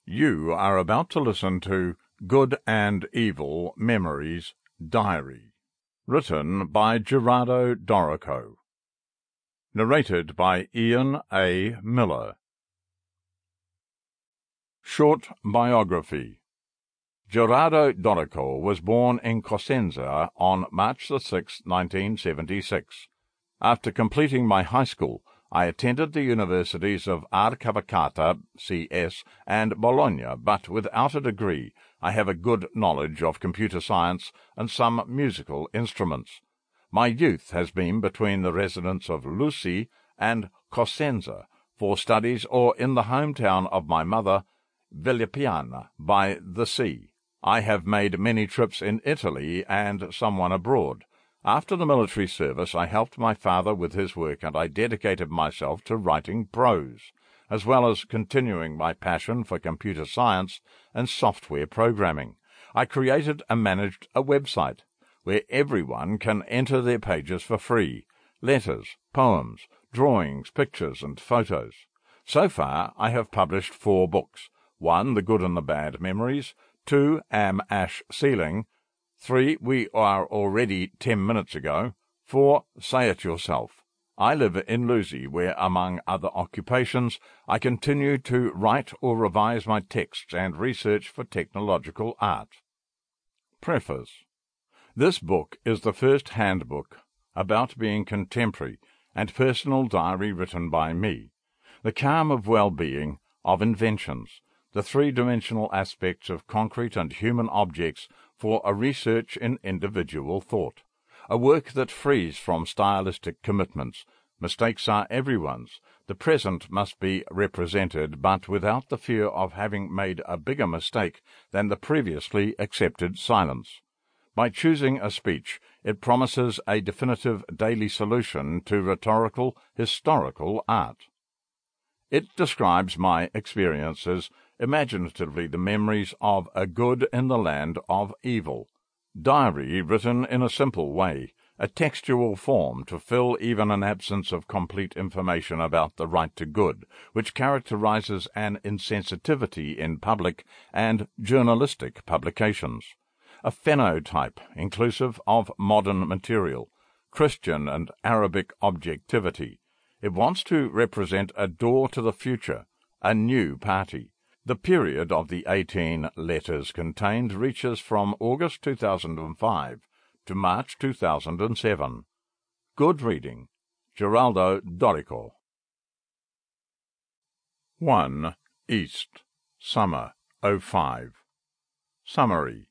You are about to listen to Good and Evil Memories Diary, written by Gerardo Dorico, narrated by Ian A. Miller. Short Biography. Gerardo Dorico was born in Cosenza on March 6, 1976. After completing my high school, I attended the universities of Arcavacata, CS, and Bologna, but without a degree. I have a good knowledge of computer science and some musical instruments. My youth has been between the residence of Lucy and Cosenza for studies, or in the hometown of my mother, Villapiana, by the sea. I have made many trips in Italy and someone abroad. After the military service, I helped my father with his work, and I dedicated myself to writing prose, as well as continuing my passion for computer science and software programming. I created and managed a website where everyone can enter their pages for free: letters, poems, drawings, pictures, and photos. So far, I have published 4 books. 1, The Good and the Bad Memories. 2, Am Ash Ceiling. 3, We Are Already 10 Minutes Ago. 4, Say It Yourself. I live in Lucy, where, among other occupations, I continue to write or revise my texts and research for technological art. Preface. This book is the first handbook about being contemporary and personal diary written by me. The calm of well-being, of inventions, the three-dimensional aspects of concrete and human objects for a research in individual thought. A work that frees from stylistic commitments. Mistakes are everyone's. The present must be represented, but without the fear of having made a bigger mistake than the previously accepted silence. By choosing a speech, it promises a definitive daily solution to rhetorical, historical art. It describes my experiences, imaginatively the memories of a good in the land of evil. Diary written in a simple way, a textual form to fill even an absence of complete information about the right to good, which characterizes an insensitivity in public and journalistic publications. A phenotype inclusive of modern material, Christian and Arabic objectivity. It wants to represent a door to the future, a new party. The period of the 18 letters contained reaches from August 2005 to March 2007. Good reading. Gerardo Dorico. 1. East. Summer 05. Summary.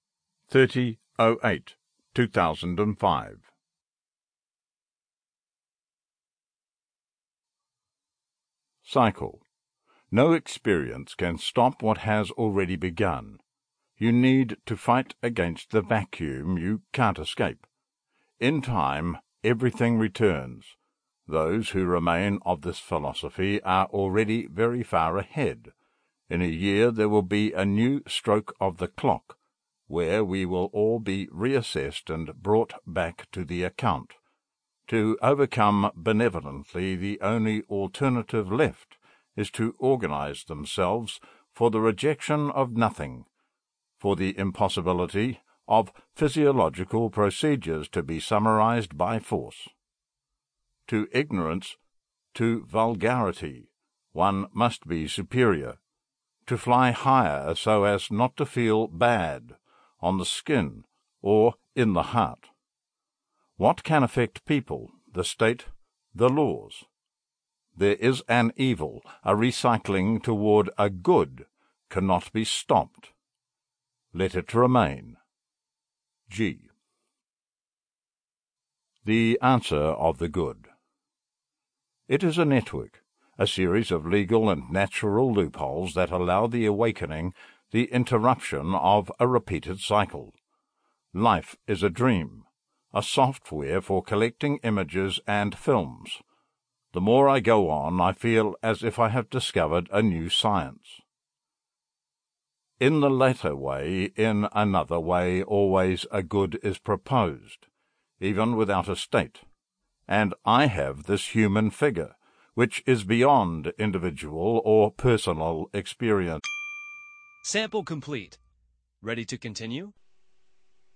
30/08/2005. Cycle. No experience can stop what has already begun. You need to fight against the vacuum you can't escape. In time, everything returns. Those who remain of this philosophy are already very far ahead. In a year there will be a new stroke of the clock, where we will all be reassessed and brought back to the account. To overcome benevolently, the only alternative left is to organize themselves for the rejection of nothing, for the impossibility of physiological procedures to be summarized by force. To ignorance, to vulgarity, one must be superior, to fly higher so as not to feel bad on the skin or in the heart. What can affect people, the state, the laws? There is an evil, a recycling toward a good, cannot be stopped. Let it remain. G. The answer of the good. It is a network, a series of legal and natural loopholes that allow the awakening, the interruption of a repeated cycle. Life is a dream, a software for collecting images and films. The more I go on, I feel as if I have discovered a new science. In the latter way, in another way, always a good is proposed, even without a state. And I have this human figure, which is beyond individual or personal experience. Sample complete. Ready to continue?